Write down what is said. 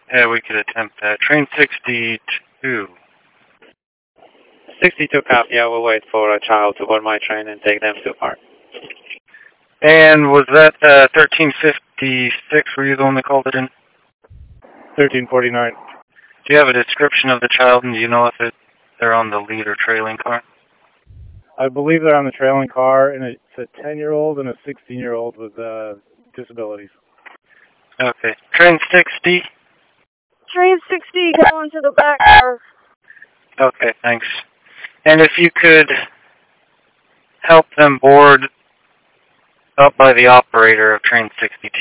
Yeah, we could attempt that. Train 62. 62 copy. I will wait for a child to board my train and take them to park. And was that 1356? Were you the one that called it in? 1349. Do you have a description of the child, and do you know if they're on the lead or trailing car? I believe they're on the trailing car, and it's a 10-year-old and a 16-year-old with disabilities. Okay. Train 60? Train 60, go into the back car. Okay, thanks. And if you could help them board up by the operator of train 62.